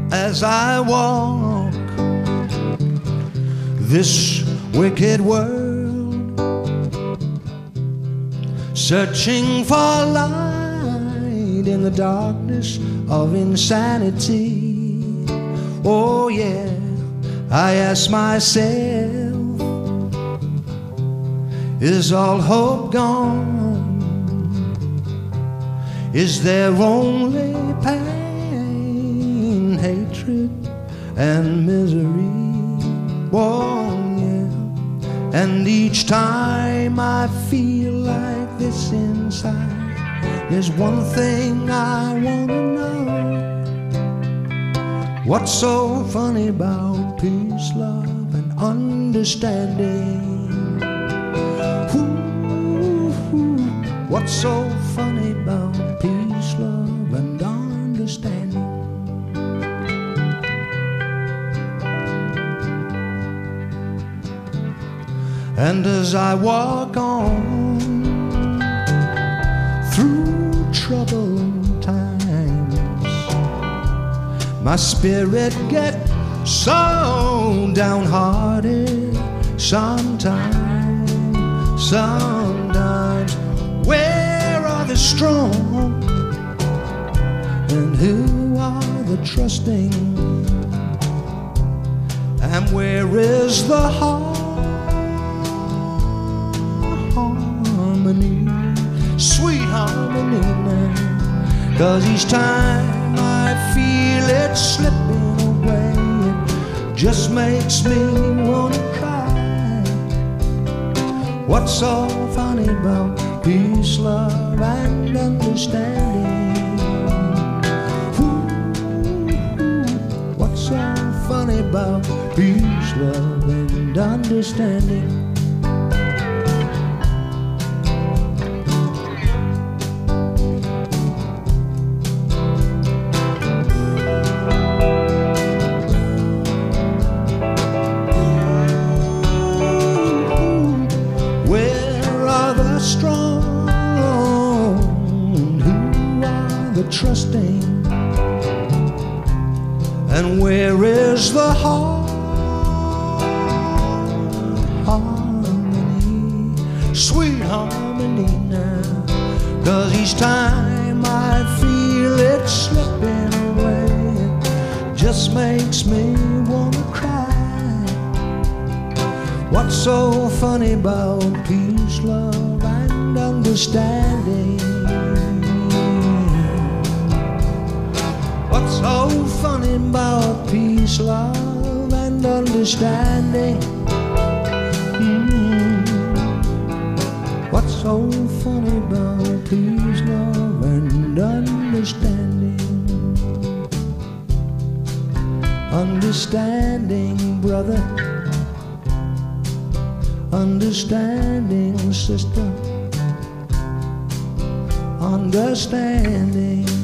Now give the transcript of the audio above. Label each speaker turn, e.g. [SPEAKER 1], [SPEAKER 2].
[SPEAKER 1] as I walk this wicked world, searching for light in the darkness of insanity. Oh yeah, I ask myself, is all hope gone? Is there only pain, hatred, and misery? Oh yeah, and each time I feel like this inside, there's one thing I wanna know. What's so funny about peace, love, and understanding? What's so funny about peace, love, and understanding? And as I walk on through troubled times, my spirit gets so downhearted sometimes. Where are the strong, and who are the trusting? And where is the harmony, sweet harmony now? 'Cause each time I feel it slipping away, it just makes me wanna cry. What's so funny about peace, love, and understanding? What's so funny about peace, love, and understanding? Strong, who are the trusting, and where is the harmony, sweet harmony now? 'Cause each time I feel it slipping away, it just makes me wanna cry. What's so funny about peace, love, and understanding? What's so funny about peace, love, and understanding? What's so funny about peace, love, and understanding? Understanding, brother. Understanding, sister. Understanding.